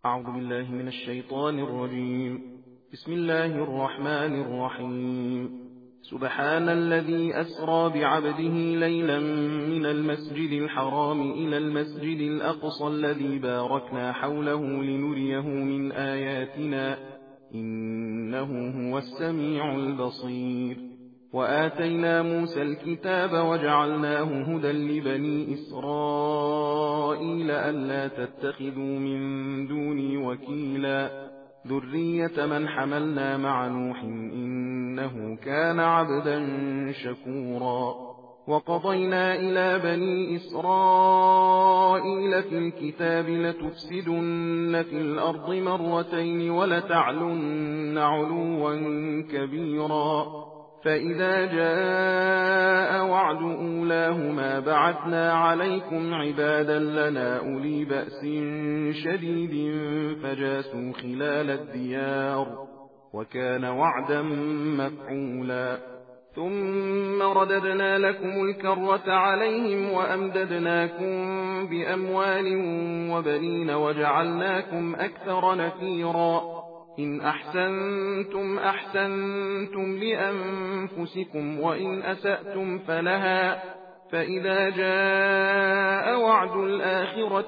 أعوذ بالله من الشيطان الرجيم. بسم الله الرحمن الرحيم. سبحان الذي أسرى بعبده ليلا من المسجد الحرام إلى المسجد الأقصى الذي باركنا حوله لنريه من آياتنا إنه هو السميع البصير. وآتينا موسى الكتاب وجعلناه هدى لبني إسرائيل ألا تتخذوا من دوني وكيلا ذرية من حملنا مع نوح إنه كان عبدا شكورا. وقضينا إلى بني إسرائيل في الكتاب لتفسدن في الأرض مرتين ولتعلن علوا كبيرا فإذا جاء وعد أولاهما بعثنا عليكم عبادا لنا أولي بأس شديد فجاسوا خلال الديار وكان وعدا مفعولا. ثم رددنا لكم الكرة عليهم وأمددناكم بأموال وبنين وجعلناكم أكثر نفيرا. إن أحسنتم أحسنتم لأنفسكم وإن أسأتم فلها فإذا جاء وعد الآخرة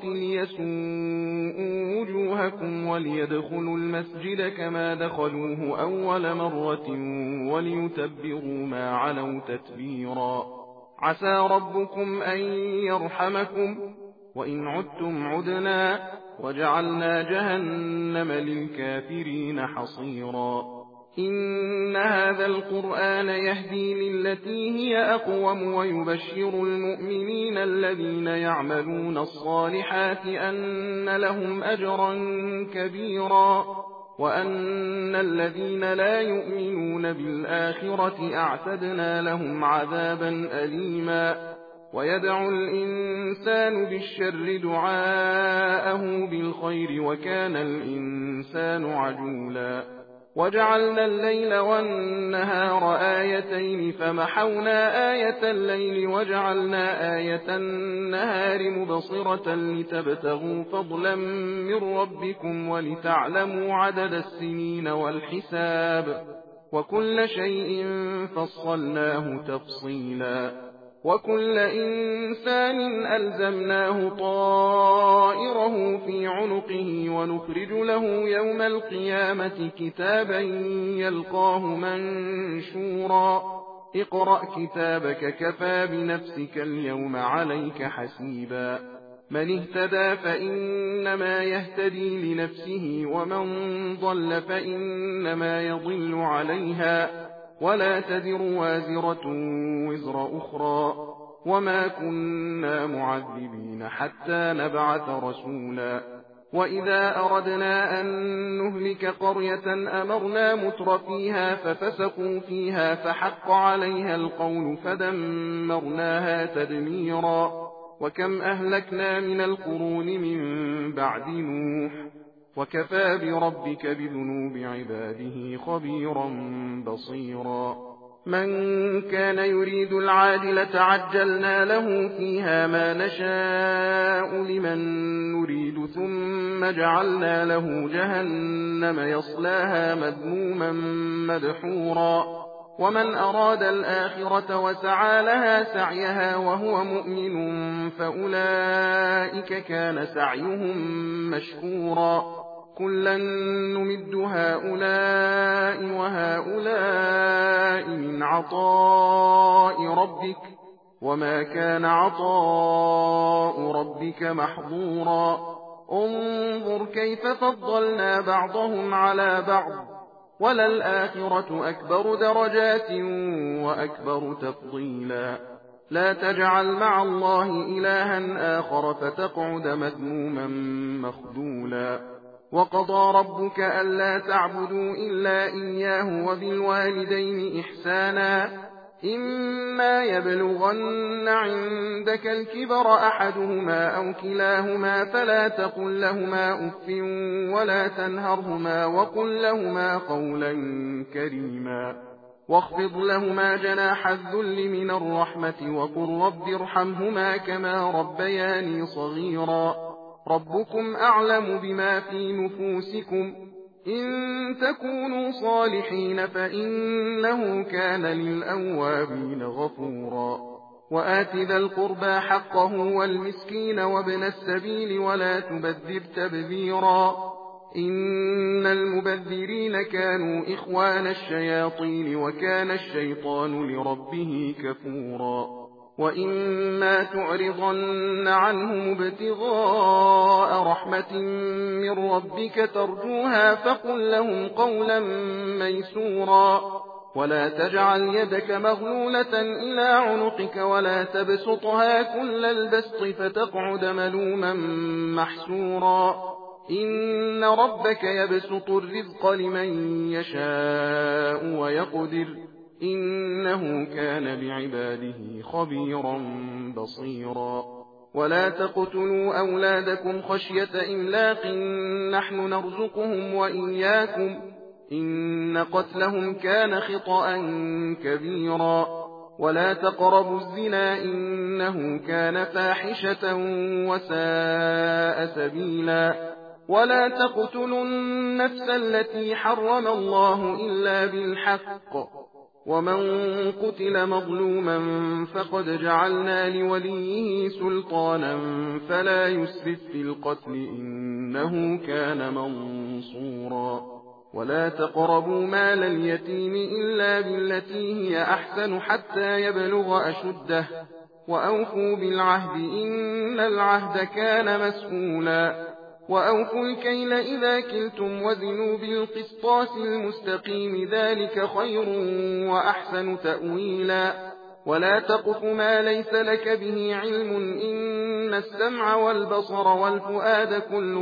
ليسوءوا وجوهكم وليدخلوا المسجد كما دخلوه أول مرة وليتبروا ما علوا تتبيرا. عسى ربكم أن يرحمكم وإن عدتم عدنا وجعلنا جهنم للكافرين حصيرا. إن هذا القرآن يهدي للتي هي أقوم ويبشر المؤمنين الذين يعملون الصالحات أن لهم أجرا كبيرا وأن الذين لا يؤمنون بالآخرة أعتدنا لهم عذابا أليما. ويدعو الإنسان بالشر دعاءه بالخير وكان الإنسان عجولا. وجعلنا الليل والنهار آيتين فمحونا آية الليل وجعلنا آية النهار مبصرة لتبتغوا فضلا من ربكم ولتعلموا عدد السنين والحساب وكل شيء فصلناه تفصيلا. وكل إنسان ألزمناه طائره في عنقه ونخرج له يوم القيامة كتابا يلقاه منشورا. اقرأ كتابك كفى بنفسك اليوم عليك حسيبا. من اهتدى فإنما يهتدي لنفسه ومن ضل فإنما يضل عليها ولا تذر وازرة وزر أخرى وما كنا معذبين حتى نبعث رسولا. وإذا أردنا أن نهلك قرية أمرنا متر فيها ففسقوا فيها فحق عليها القول فدمرناها تدميرا. وكم أهلكنا من القرون من بعد نوح وكفى بربك بذنوب عباده خبيرا بصيرا. من كان يريد العاجلة عجلنا له فيها ما نشاء لمن نريد ثم جعلنا له جهنم يصلاها مذموما مدحورا. ومن أراد الآخرة وسعى لها سعيها وهو مؤمن فأولئك كان سعيهم مشكورا. كلا نمد هؤلاء وهؤلاء من عطاء ربك وما كان عطاء ربك محظورا. انظر كيف فضلنا بعضهم على بعض وللآخرة أكبر درجات وأكبر تفضيلا. لا تجعل مع الله إلها آخر فتقعد مذموما مخذولا. وقضى ربك ألا تعبدوا إلا إياه وبالوالدين إحسانا. إما يبلغن عندك الكبر أحدهما أو كلاهما فلا تقل لهما أف ولا تنهرهما وقل لهما قولا كريما. واخفض لهما جناح الذل من الرحمة وقل رب ارحمهما كما ربياني صغيرا. ربكم أعلم بما في نفوسكم إن تكونوا صالحين فإنه كان للأوابين غفورا وآت ذا القربى حقه والمسكين وابن السبيل ولا تبذر تبذيرا إن المبذرين كانوا إخوان الشياطين وكان الشيطان لربه كفورا وإما تعرضن عنهم ابتغاء رحمة من ربك ترجوها فقل لهم قولا ميسورا ولا تجعل يدك مغلولة إلى عنقك ولا تبسطها كل البسط فتقعد ملوما محسورا إن ربك يبسط الرزق لمن يشاء ويقدر إنه كان بعباده خبيرا بصيرا ولا تقتلوا أولادكم خشية إملاق نحن نرزقهم وإياكم إن قتلهم كان خطأ كبيرا ولا تقربوا الزنا إنه كان فاحشة وساء سبيلا ولا تقتلوا النفس التي حرم الله إلا بالحق ومن قتل مظلوما فقد جعلنا لوليه سلطانا فلا يسرف في القتل إنه كان منصورا ولا تقربوا مال اليتيم إلا بالتي هي أحسن حتى يبلغ أشده وأوفوا بالعهد إن العهد كان مسؤولا وأوفوا الكيل إذا كلتم وزنوا بالقسطاس المستقيم ذلك خير وأحسن تأويلا ولا تقف ما ليس لك به علم إن السمع والبصر والفؤاد كل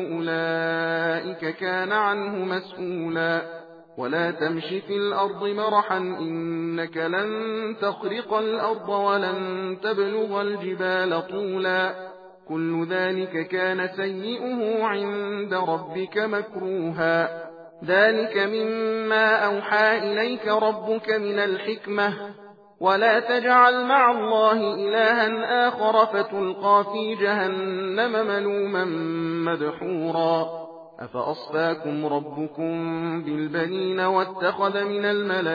أولئك كان عنه مسؤولا ولا تمش في الأرض مرحا إنك لن تخرق الأرض ولن تبلغ الجبال طولا كل ذلك كان سيئه عند ربك مكروها ذلك مما أوحى إليك ربك من الحكمة ولا تجعل مع الله إلها آخر فتلقى في جهنم ملوما مدحورا أفأصفاكم ربكم بالبنين واتخذ من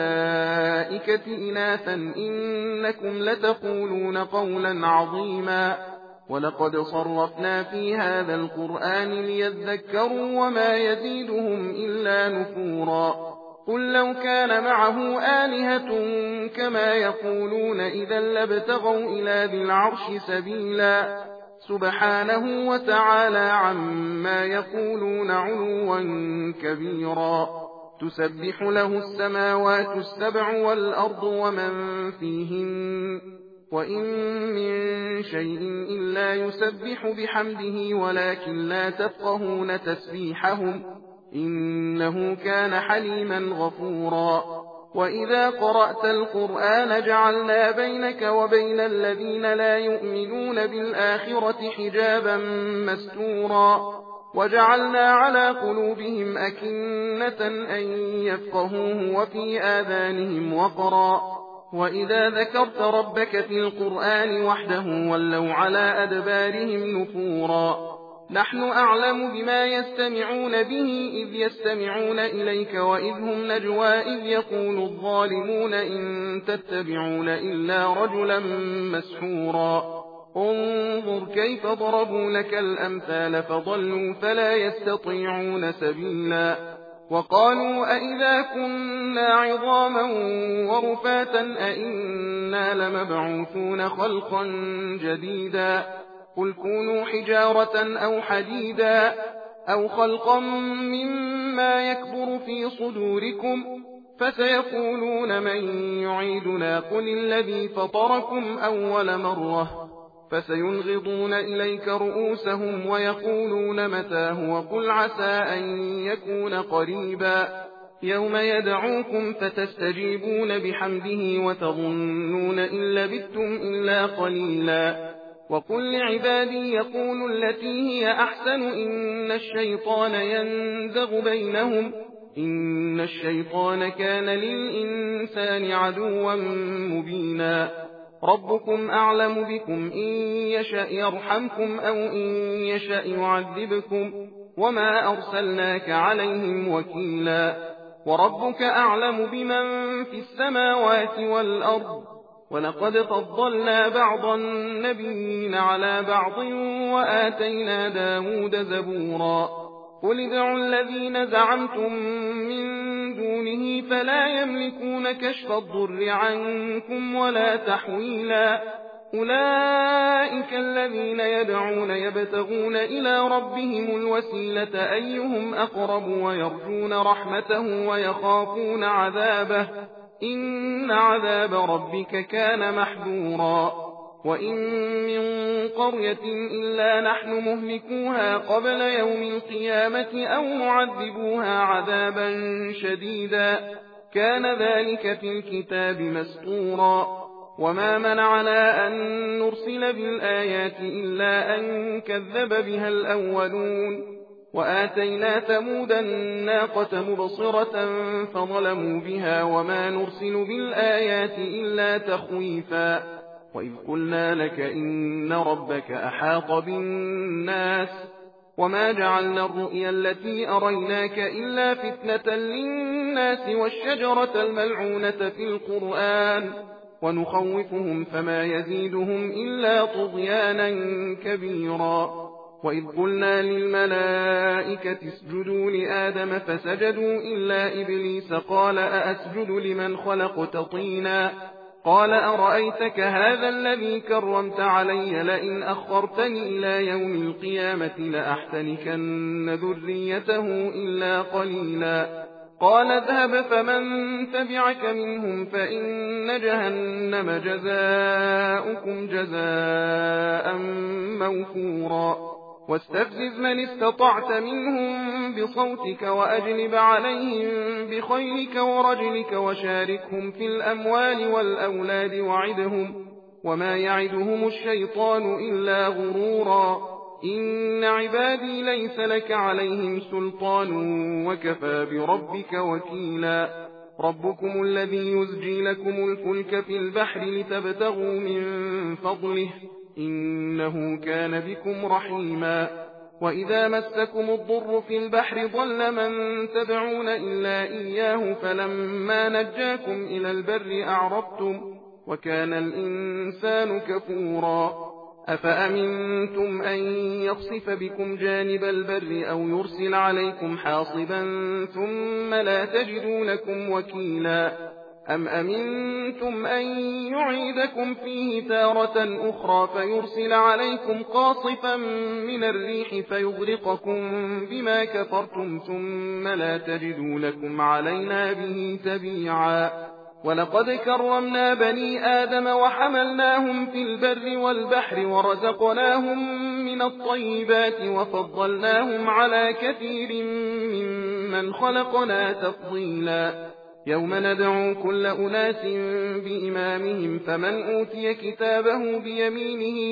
الملائكة إناثا إنكم لتقولون قولا عظيما ولقد صرفنا في هذا القرآن ليذكروا وما يزيدهم إلا نفورا قل لو كان معه آلهة كما يقولون إذا لابتغوا إلى ذي العرش سبيلا سبحانه وتعالى عما يقولون علوا كبيرا تسبح له السماوات السبع والأرض ومن فيهن وإن من شيء إلا يسبح بحمده ولكن لا تفقهون تسبيحهم إنه كان حليما غفورا وإذا قرأت القرآن جعلنا بينك وبين الذين لا يؤمنون بالآخرة حجابا مستورا وجعلنا على قلوبهم أكنة أن يفقهوه وفي آذانهم وقرا وإذا ذكرت ربك في القرآن وحده ولوا على أدبارهم نفورا نحن أعلم بما يستمعون به إذ يستمعون إليك وإذ هم نجوى إذ يقول الظالمون إن تتبعون إلا رجلا مسحورا انظر كيف ضربوا لك الأمثال فضلوا فلا يستطيعون سبيلا وقالوا أئذا كنا عظاما ورفاتا أئنا لمبعوثون خلقا جديدا قل كونوا حجارة أو حديدا أو خلقا مما يكبر في صدوركم فسيقولون من يعيدنا قل الذي فطركم أول مرة فسينغضون إليك رؤوسهم ويقولون متاه قل عسى أن يكون قريبا يوم يدعوكم فتستجيبون بحمده وتظنون إن لبثتم إلا قليلا وقل لعبادي يقولوا التي هي أحسن إن الشيطان ينزغ بينهم إن الشيطان كان للإنسان عدوا مبينا ربكم أعلم بكم إن يشأ يرحمكم أو إن يشأ يعذبكم وما أرسلناك عليهم وكيلا وربك أعلم بمن في السماوات والأرض ولقد فضلنا بعض النبيين على بعض وآتينا داود زبورا قل ادعوا الذين زعمتم من دونه فلا يملكون كشف الضر عنكم ولا تحويلا أولئك الذين يدعون يبتغون إلى ربهم الوسيلة أيهم أقرب ويرجون رحمته ويخافون عذابه إن عذاب ربك كان محذورا وإن من قرية إلا نحن مهلكوها قبل يوم القيامة أو معذبوها عذابا شديدا كان ذلك في الكتاب مسطورا وما منعنا أن نرسل بالآيات إلا أن كذب بها الأولون وآتينا ثمود الناقة مبصرة فظلموا بها وما نرسل بالآيات إلا تخويفا وإذ قلنا لك إن ربك أحاط بالناس وما جعلنا الرؤيا التي أريناك إلا فتنة للناس والشجرة الملعونة في القرآن ونخوفهم فما يزيدهم إلا طغيانا كبيرا وإذ قلنا للملائكة اسجدوا لآدم فسجدوا إلا إبليس قال أأسجد لمن خلقت طينا قال أرأيتك هذا الذي كرمت علي لئن أخرتني إلى يوم القيامة لأحتنكن ذريته إلا قليلا قال اذهب فمن تبعك منهم فإن جهنم جزاؤكم جزاء موفورا واستفزز من استطعت منهم بصوتك وأجلب عليهم بخيلك ورجلك وشاركهم في الأموال والأولاد وعدهم وما يعدهم الشيطان إلا غرورا إن عبادي ليس لك عليهم سلطان وكفى بربك وكيلا ربكم الذي يزجي لكم الفلك في البحر لتبتغوا من فضله إنه كان بكم رحيما وإذا مسكم الضر في البحر ضل من تدعون إلا إياه فلما نجاكم إلى البر أعرضتم وكان الإنسان كفورا أفأمنتم أن يخسف بكم جانب البر أو يرسل عليكم حاصبا ثم لا تجدوا لكم وكيلا أم أمنتم أن يعيدكم فيه تارة أخرى فيرسل عليكم قاصفا من الريح فيغرقكم بما كفرتم ثم لا تجدوا لكم علينا به تبيعا ولقد كرمنا بني آدم وحملناهم في البر والبحر ورزقناهم من الطيبات وفضلناهم على كثير ممن خلقنا تفضيلا يوم ندعو كل أناس بإمامهم فمن أوتي كتابه بيمينه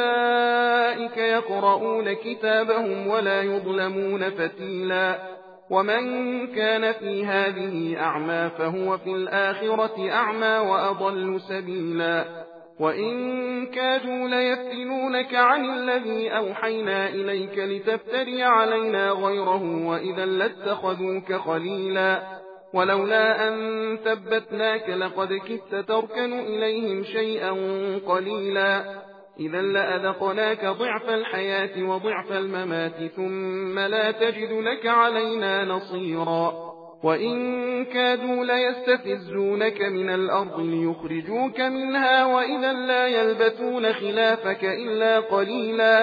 فأولئك يقرؤون كتابهم ولا يظلمون فتيلا ومن كان في هذه أعمى فهو في الآخرة أعمى وأضل سبيلا وإن كادوا ليفتنونك عن الذي أوحينا إليك لتفتري علينا غيره وإذا لاتخذوك خليلا ولولا أن ثبتناك لقد كدت تركن إليهم شيئا قليلا إذا لأذقناك ضعف الحياة وضعف الممات ثم لا تجد لك علينا نصيرا وإن كادوا ليستفزونك من الأرض ليخرجوك منها وإذا لا يلبثون خلافك إلا قليلا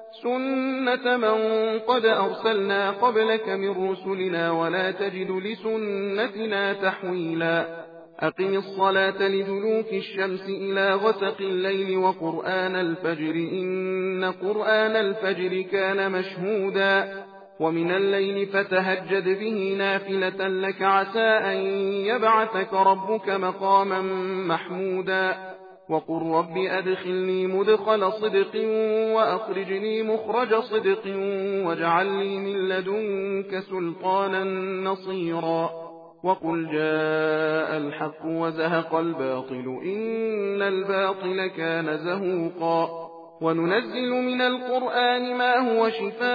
سنة من قد أرسلنا قبلك من رسلنا ولا تجد لسنتنا تحويلا أقم الصلاة لدلوك الشمس إلى غسق الليل وقرآن الفجر إن قرآن الفجر كان مشهودا ومن الليل فتهجد به نافلة لك عسى أن يبعثك ربك مقاما محمودا وقل رب أدخلني مدخل صدق وأخرجني مخرج صدق واجعل لي من لدنك سلطانا نصيرا وقل جاء الحق وزهق الباطل إن الباطل كان زهوقا وننزل من القرآن ما هو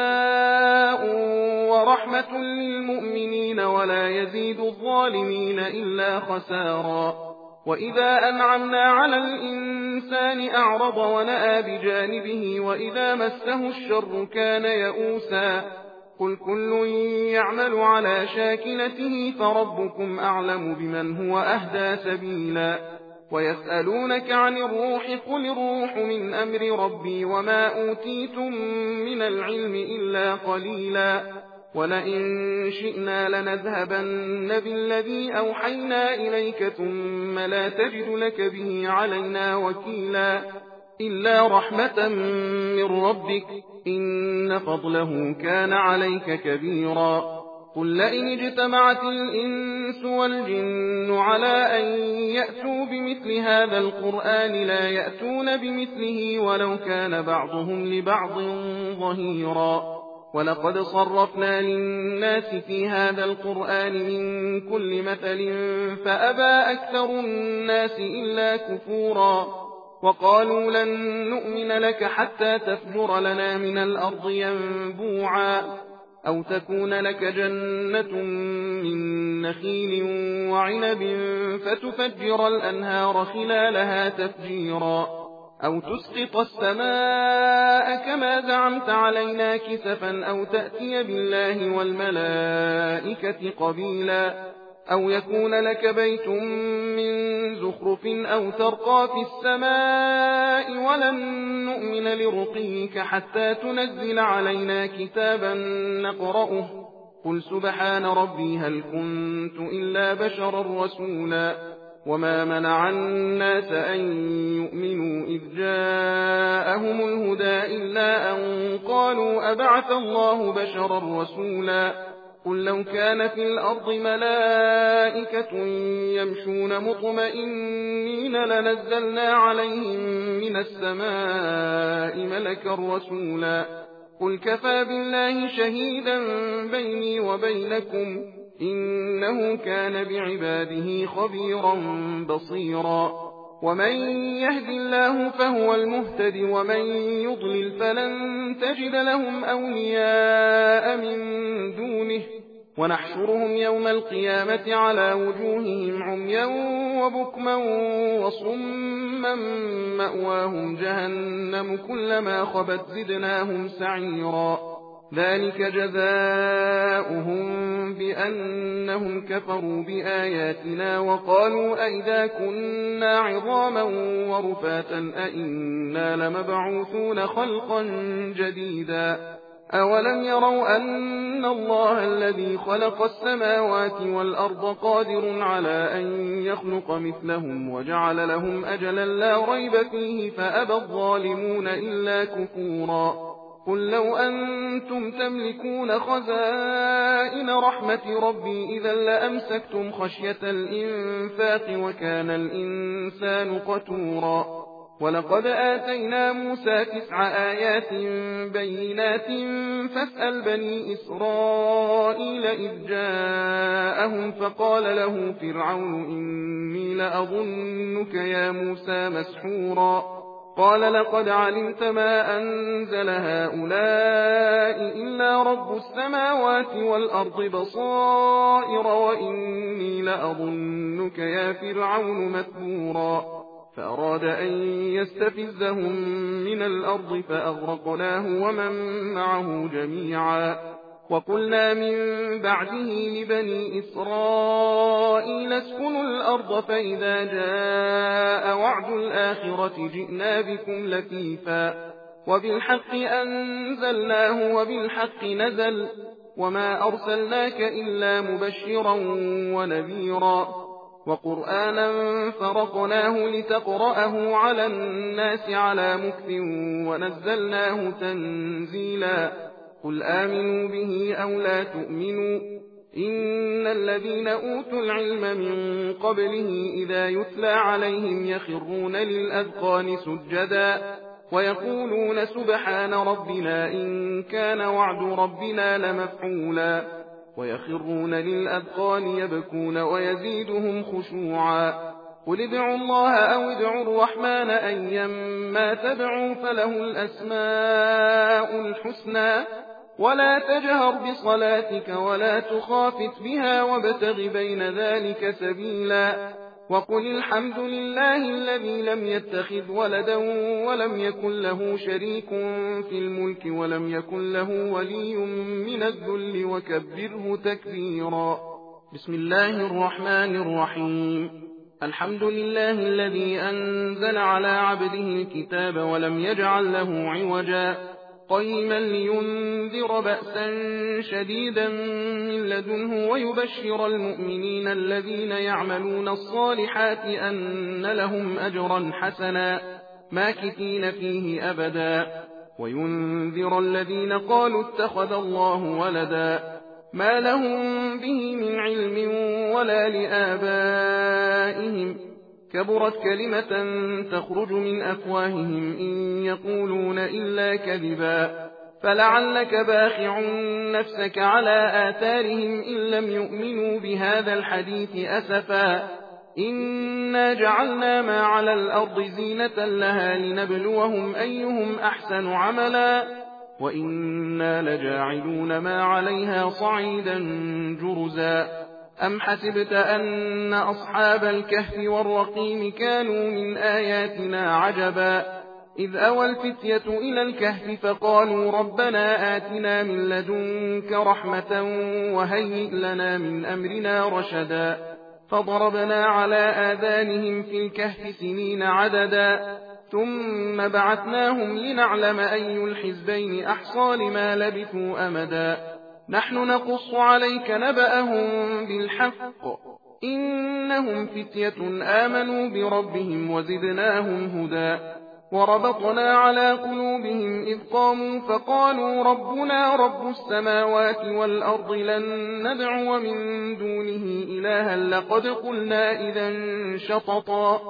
شفاء ورحمة للمؤمنين ولا يزيد الظالمين إلا خسارا وإذا أنعمنا على الإنسان أعرض ونأى بجانبه وإذا مسه الشر كان يئوسا قل كل يعمل على شاكلته فربكم أعلم بمن هو أهدى سبيلا ويسألونك عن الروح قل الروح من أمر ربي وما أوتيتم من العلم إلا قليلا ولئن شئنا لنذهبن بالذي أوحينا إليك ثم لا تجد لك به علينا وكيلا إلا رحمة من ربك إن فضله كان عليك كبيرا قل لئن اجتمعت الإنس والجن على أن يأتوا بمثل هذا القرآن لا يأتون بمثله ولو كان بعضهم لبعض ظهيرا ولقد صرفنا للناس في هذا القرآن من كل مثل فأبى أكثر الناس إلا كفورا وقالوا لن نؤمن لك حتى تفجر لنا من الأرض ينبوعا أو تكون لك جنة من نخيل وعنب فتفجر الأنهار خلالها تفجيرا أو تسقط السماء كما زعمت علينا كسفا أو تأتي بالله والملائكة قبيلا أو يكون لك بيت من زخرف أو ترقى في السماء ولن نؤمن لرقيك حتى تنزل علينا كتابا نقرأه قل سبحان ربي هل كنت إلا بشرا رسولا وما منع الناس أن يؤمنوا إذ جاءهم الهدى إلا أن قالوا أبعث الله بشرا رسولا قل لو كان في الأرض ملائكة يمشون مطمئنين لنزلنا عليهم من السماء ملكا رسولا قل كفى بالله شهيدا بيني وبينكم إنه كان بعباده خبيرا بصيرا ومن يهد الله فهو المهتد ومن يضلل فلن تجد لهم أولياء من دونه ونحشرهم يوم القيامة على وجوههم عميا وبكما وصما مأواهم جهنم كلما خبت زدناهم سعيرا ذلك جزاؤهم بأنهم كفروا بآياتنا وقالوا أئذا كنا عظاما ورفاتا أئنا لمبعوثون خلقا جديدا أولم يروا أن الله الذي خلق السماوات والأرض قادر على أن يخلق مثلهم وجعل لهم أجلا لا ريب فيه فأبى الظالمون إلا كفورا قل لو أنتم تملكون خزائن رحمة ربي إذا لأمسكتم خشية الإنفاق وكان الإنسان قتورا ولقد آتينا موسى 9 آيات بينات فاسأل بني إسرائيل إذ جاءهم فقال له فرعون إني لأظنك يا موسى مسحورا قال لقد علمت ما أنزل هؤلاء إلا رب السماوات والأرض بصائر وإني لأظنك يا فرعون مثبورا فأراد أن يستفزهم من الأرض فأغرقناه ومن معه جميعا وقلنا من بعده لبني إسرائيل اسكنوا الأرض فإذا جاء وعد الآخرة جئنا بكم لفيفا وبالحق أنزلناه وبالحق نزل وما أرسلناك إلا مبشرا ونذيرا وقرآنا فرقناه لتقرأه على الناس على مكث ونزلناه تنزيلا قل آمنوا به أو لا تؤمنوا إن الذين أوتوا العلم من قبله إذا يتلى عليهم يخرون للأذقان سجدا ويقولون سبحان ربنا إن كان وعد ربنا لمفعولا ويخرون للأذقان يبكون ويزيدهم خشوعا. قل ادعوا الله أو ادعوا الرحمن أيما تدعوا فله الأسماء الحسنى ولا تجهر بصلاتك ولا تخافت بها وابتغ بين ذلك سبيلا. وقل الحمد لله الذي لم يتخذ ولدا ولم يكن له شريك في الملك ولم يكن له ولي من الذل وكبره تكبيرا. بسم الله الرحمن الرحيم. الحمد لله الذي أنزل على عبده الكتاب ولم يجعل له عوجا قيما لينذر بأسا شديدا من لدنه ويبشر المؤمنين الذين يعملون الصالحات أن لهم أجرا حسنا ماكثين فيه أبدا وينذر الذين قالوا اتخذ الله ولدا ما لهم به من علم ولا لآبائهم كبرت كلمة تخرج من أفواههم إن يقولون إلا كذبا فلعلك باخع نفسك على آثارهم إن لم يؤمنوا بهذا الحديث أسفا إنا جعلنا ما على الأرض زينة لها لنبلوهم أيهم أحسن عملا وإنا لجاعلون ما عليها صعيدا جرزا. أم حسبت أن أصحاب الكهف والرقيم كانوا من آياتنا عجبا إذ أوى الفتية إلى الكهف فقالوا ربنا آتنا من لدنك رحمة وهيئ لنا من أمرنا رشدا فضربنا على آذانهم في الكهف سنين عددا ثم بعثناهم لنعلم أي الحزبين أحصى لما لبثوا أمدا نحن نقص عليك نبأهم بالحق إنهم فتية آمنوا بربهم وزدناهم هدى وربطنا على قلوبهم إذ قاموا فقالوا ربنا رب السماوات والأرض لن ندعو من دونه إلها لقد قلنا إذا شططا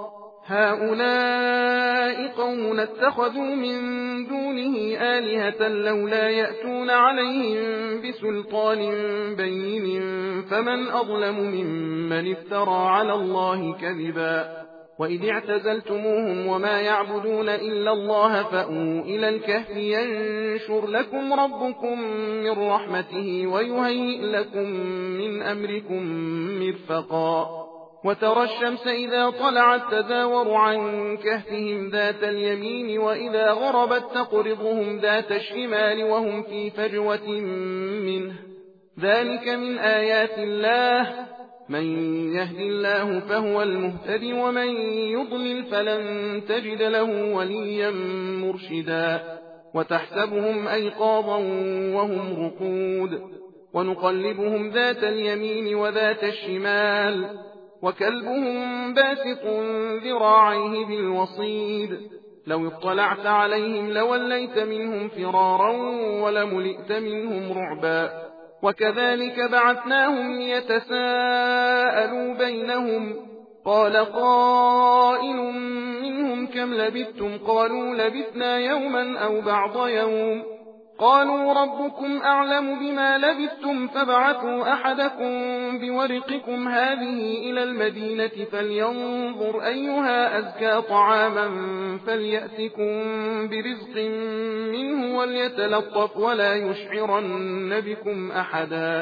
هؤلاء قوم اتخذوا من دونه آلهة لولا يأتون عليهم بسلطان بين فمن أظلم ممن افترى على الله كذبا وإذ اعتزلتموهم وما يعبدون إلا الله فأووا إلى الكهف ينشر لكم ربكم من رحمته ويهيئ لكم من أمركم مرفقا وترى الشمس إذا طلعت تزاور عن كهفهم ذات اليمين وإذا غربت تقرضهم ذات الشمال وهم في فجوة منه ذلك من آيات الله من يهد الله فهو المهتد ومن يضلل فلن تجد له وليا مرشدا وتحسبهم أيقاظا وهم رقود ونقلبهم ذات اليمين وذات الشمال وكلبهم باسط ذراعيه بالوصيد لو اطلعت عليهم لوليت منهم فرارا ولملئت منهم رعبا وكذلك بعثناهم ليتساءلوا بينهم قال قائل منهم كم لبثتم قالوا لبثنا يوما أو بعض يوم قالوا ربكم أعلم بما لبثتم فابعثوا أحدكم بورقكم هذه إلى المدينة فلينظر أيها أزكى طعاما فليأتكم برزق منه وليتلطف ولا يشعرن بكم أحدا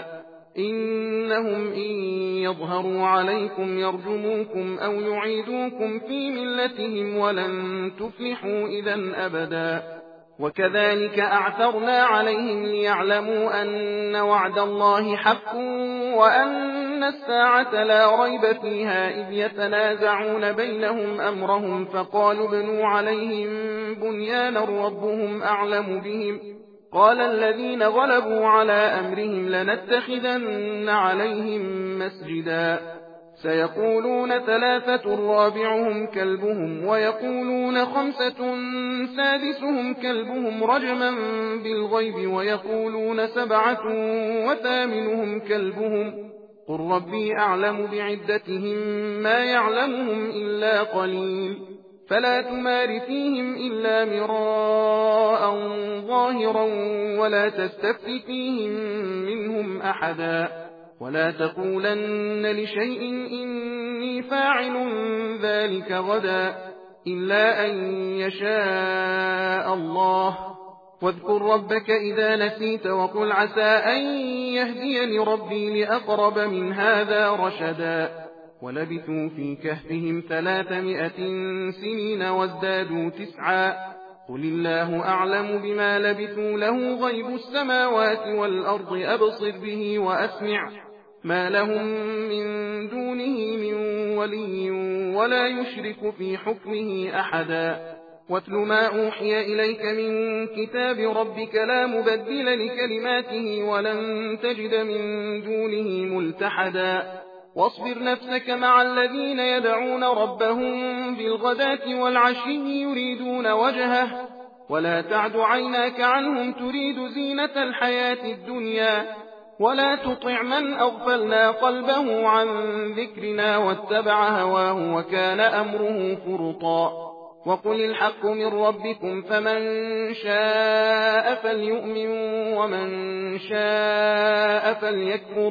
إنهم إن يظهروا عليكم يرجموكم أو يعيدوكم في ملتهم ولن تفلحوا إذا أبدا وكذلك أعثرنا عليهم ليعلموا أن وعد الله حق وأن الساعة لا ريب فيها إذ يتنازعون بينهم أمرهم فقالوا ابنوا عليهم بنيانا ربهم أعلم بهم قال الذين غلبوا على أمرهم لنتخذن عليهم مسجدا سيقولون 3 رابعهم كلبهم ويقولون 5 سادسهم كلبهم رجما بالغيب ويقولون 7 وثامنهم كلبهم قل ربي أعلم بعدتهم ما يعلمهم إلا قليل فلا تمار فيهم إلا مراء ظاهرا ولا تستفت فيهم منهم أحدا ولا تقولن لشيء إني فاعل ذلك غدا إلا أن يشاء الله واذكر ربك إذا نسيت وقل عسى أن يهديني ربي لأقرب من هذا رشدا ولبثوا في كهفهم 300 سنين وازدادوا 9 قل الله أعلم بما لبثوا له غيب السماوات والأرض أبصر به وأسمع ما لهم من دونه من ولي ولا يشرك في حكمه أحدا واتل ما أوحي إليك من كتاب ربك لا مبدل لكلماته ولن تجد من دونه ملتحدا واصبر نفسك مع الذين يدعون ربهم بالغداة والعشي يريدون وجهه ولا تعد عيناك عنهم تريد زينة الحياة الدنيا ولا تطع من أغفلنا قلبه عن ذكرنا واتبع هواه وكان أمره فرطا وقل الحق من ربكم فمن شاء فليؤمن ومن شاء فليكفر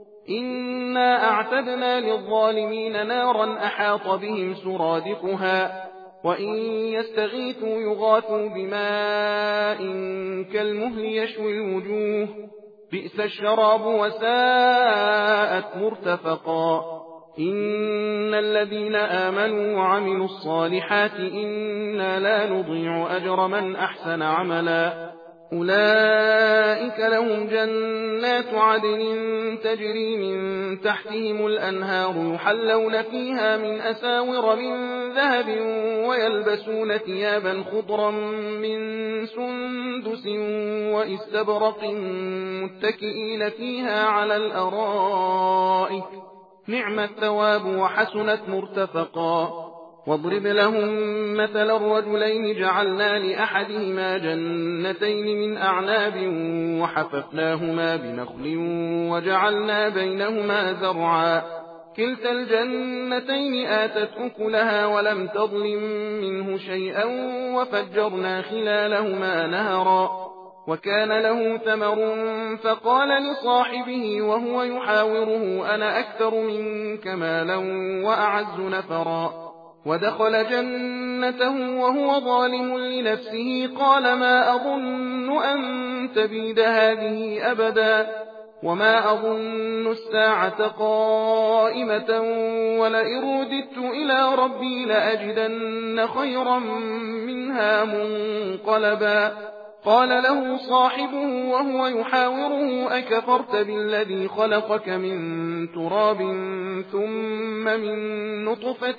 إنا أعتدنا للظالمين نارا أحاط بهم سرادقها وإن يستغيثوا يغاثوا بماء كالمهل يشوي الوجوه بئس الشراب وساءت مرتفقا إن الذين آمنوا وعملوا الصالحات إنا لا نضيع أجر من أحسن عملا أولئك لهم جنات عدن تجري من تحتهم الأنهار يحلون فيها من أساور من ذهب ويلبسون ثيابا خضرا من سندس وإستبرق متكئين فيها على الأرائك نعم الثواب وحسنت مرتفقا واضرب لهم مثل الرجلين جعلنا لأحدهما جنتين من أعناب وحففناهما بنخل وجعلنا بينهما زرعا كلتا الجنتين آتت أكلها ولم تظلم منه شيئا وفجرنا خلالهما نهرا وكان له ثمر فقال لصاحبه وهو يحاوره أنا أكثر منك مالا وأعز نفرا ودخل جنته وهو ظالم لنفسه قال ما أظن أن تبيد هذه أبدا وما أظن الساعة قائمة ولئن رددت إلى ربي لأجدن خيرا منها منقلبا قال له صاحبه وهو يحاوره أكفرت بالذي خلقك من تراب ثم من نطفة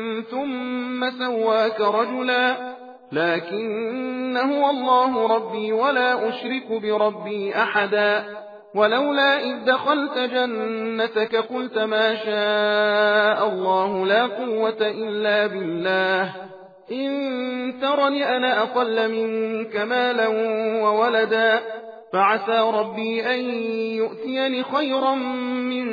ثم سواك رجلا لكن هو الله ربي ولا أشرك بربي أحدا ولولا إذ دخلت جنتك قلت ما شاء الله لا قوة إلا بالله إن ترني أنا أقل منك مالا وولدا فعسى ربي أن يؤتيني خيرا من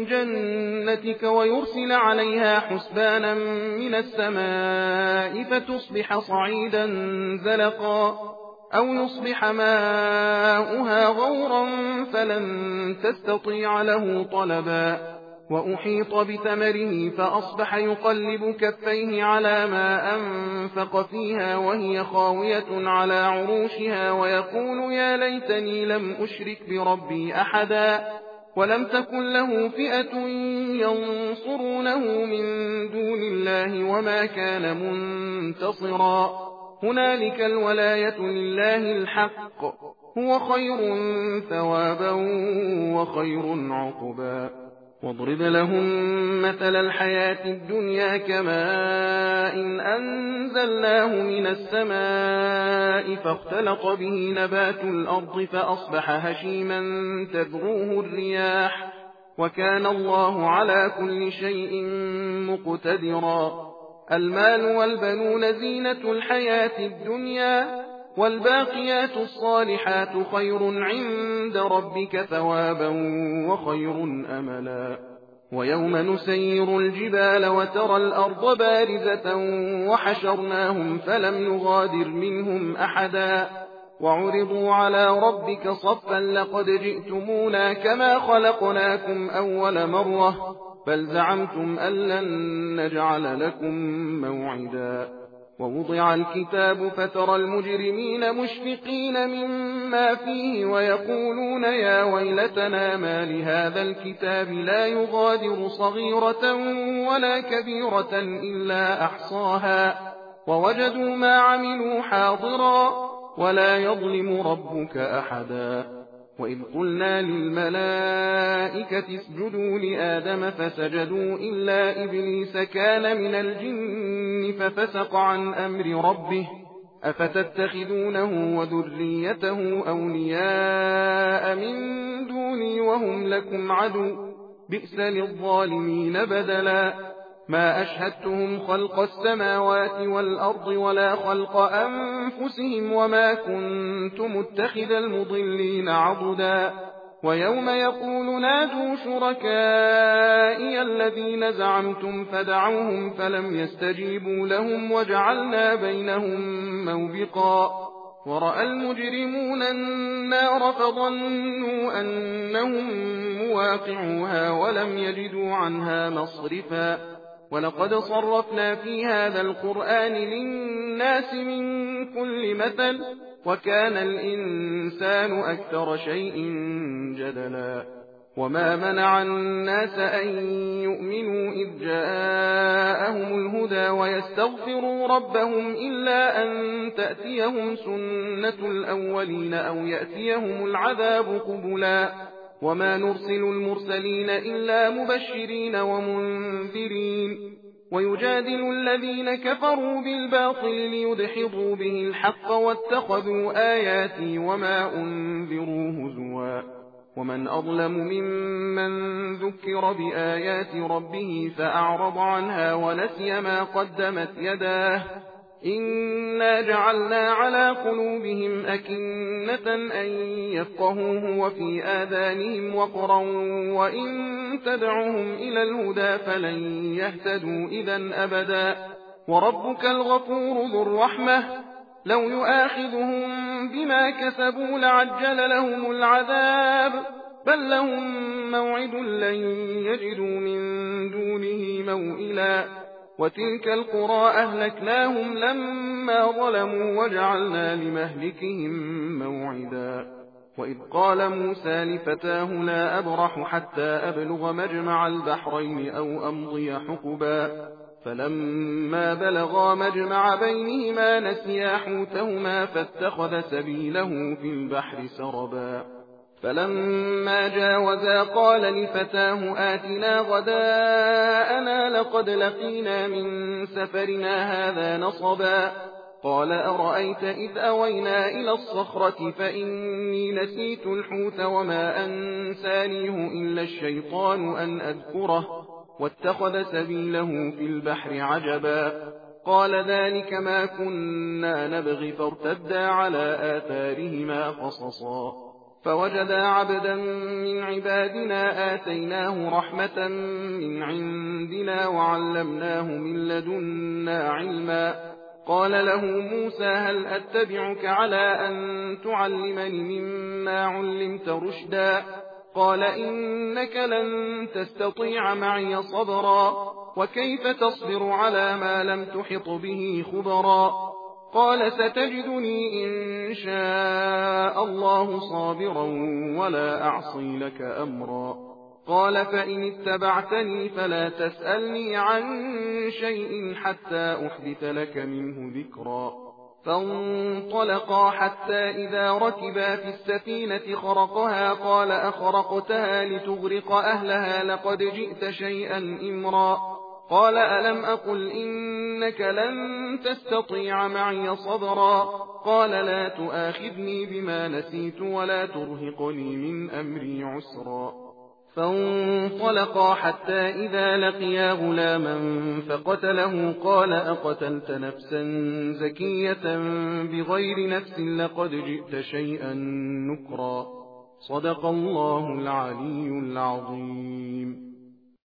جنتك ويرسل عليها حسبانا من السماء فتصبح صعيدا زلقا أو يصبح ماؤها غورا فلن تستطيع له طلبا وأحيط بثمره فأصبح يقلب كفيه على ما أنفق فيها وهي خاوية على عروشها ويقول يا ليتني لم أشرك بربي أحدا ولم تكن له فئة ينصرونه من دون الله وما كان منتصرا هنالك الولاية لله الحق هو خير ثوابا وخير عقبا واضرب لهم مثل الحياة الدنيا كماء إن أنزلناه من السماء فاختلط به نبات الأرض فأصبح هشيما تذروه الرياح وكان الله على كل شيء مقتدرا المال والبنون زينة الحياة الدنيا والباقيات الصالحات خير عند ربك ثوابا وخير أملا ويوم نسير الجبال وترى الأرض بارزة وحشرناهم فلم نغادر منهم أحدا وعرضوا على ربك صفا لقد جئتمونا كما خلقناكم أول مرة بل زعمتم أن لن نجعل لكم موعدا ووضع الكتاب فترى المجرمين مشفقين مما فيه ويقولون يا ويلتنا ما لهذا الكتاب لا يغادر صغيرة ولا كبيرة إلا أحصاها ووجدوا ما عملوا حاضرا ولا يظلم ربك أحدا وإذ قلنا للملائكة اسجدوا لآدم فسجدوا إلا إبليس كان من الجن ففسق عن أمر ربه أفتتخذونه وذريته أولياء من دوني وهم لكم عدو بئس للظالمين بدلا ما أشهدتهم خلق السماوات والأرض ولا خلق أنفسهم وما كنت متخذ المضلين عضدا ويوم يقول نادوا شركائي الذين زعمتم فدعوهم فلم يستجيبوا لهم وجعلنا بينهم موبقا ورأى المجرمون النار فظنوا أنهم مواقعوها ولم يجدوا عنها مصرفا ولقد صرفنا في هذا القرآن للناس من كل مثل وكان الإنسان أكثر شيء جدلا وما منع الناس أن يؤمنوا إذ جاءهم الهدى ويستغفروا ربهم إلا أن تأتيهم سنة الأولين أو يأتيهم العذاب قبلا وما نرسل المرسلين إلا مبشرين ومنذرين ويجادل الذين كفروا بالباطل ليدحضوا به الحق واتخذوا آياتي وما أنذروا هزوا ومن أظلم ممن ذكر بآيات ربه فأعرض عنها ونسي ما قدمت يداه إنا جعلنا على قلوبهم أكنة أن يفقهوه وفي آذانهم وقرا وإن تدعوهم إلى الهدى فلن يهتدوا إذا أبدا وربك الغفور ذو الرحمة لو يؤاخذهم بما كسبوا لعجل لهم العذاب بل لهم موعد لن يجدوا من دونه موئلا وتلك القرى أهلكناهم لما ظلموا وجعلنا لمهلكهم موعدا وإذ قال موسى لفتاه لا أبرح حتى أبلغ مجمع البحرين أو أمضي حقبا فلما بلغا مجمع بينهما نسيا حوتهما فاتخذ سبيله في البحر سربا فلما جاوزا قال لفتاه آتنا غداءنا لقد لقينا من سفرنا هذا نصبا قال أرأيت إذ أوينا إلى الصخرة فإني نسيت الحوت وما أنسانيه إلا الشيطان أن أذكره واتخذ سبيله في البحر عجبا قال ذلك ما كنا نبغي فارتدا على آثارهما قصصا فوجدا عبدا من عبادنا آتيناه رحمة من عندنا وعلمناه من لدنا علما قال له موسى هل أتبعك على أن تعلمني مما علمت رشدا قال إنك لن تستطيع معي صبرا وكيف تصبر على ما لم تحط به خبرا قال ستجدني إن شاء الله صابرا ولا أعصي لك أمرا قال فإن اتبعتني فلا تسألني عن شيء حتى أحدث لك منه ذكرا فانطلقا حتى إذا ركبا في السفينة خرقها قال أخرقتها لتغرق أهلها لقد جئت شيئا إمرا قال ألم أقل إنك لن تستطيع معي صبرا قال لا تؤاخذني بما نسيت ولا ترهقني من أمري عسرا فانطلقا حتى إذا لقيا غلاما فقتله قال أقتلت نفسا زكية بغير نفس لقد جئت شيئا نكرا صدق الله العلي العظيم.